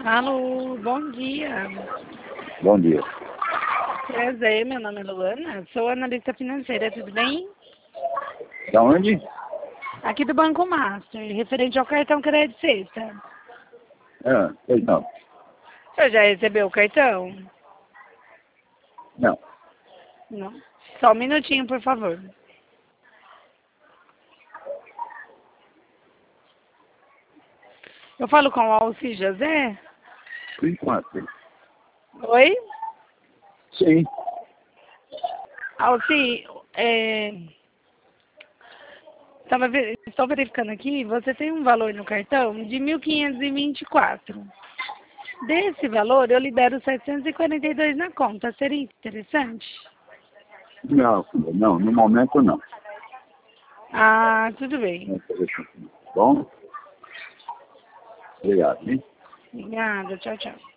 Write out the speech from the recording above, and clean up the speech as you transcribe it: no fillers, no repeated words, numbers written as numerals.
Alô, bom dia. Bom dia. Prazer, meu nome é Luana, sou analista financeira, tudo bem? Da onde? Aqui do Banco Master, referente ao cartão crédito sexta. Pois não. O senhor já recebeu o cartão? Não. Não. Só um minutinho, por favor. Eu falo com o Alci José? Por enquanto. Oi? Sim. Alci, estou verificando aqui, você tem um valor no cartão de 1.524. Desse valor, eu libero 742 na conta. Seria interessante? Não, filha, não. No momento, não. Ah, tudo bem. Não é interessante, não. Bom? Obrigado, hein? Obrigada, tchau, tchau.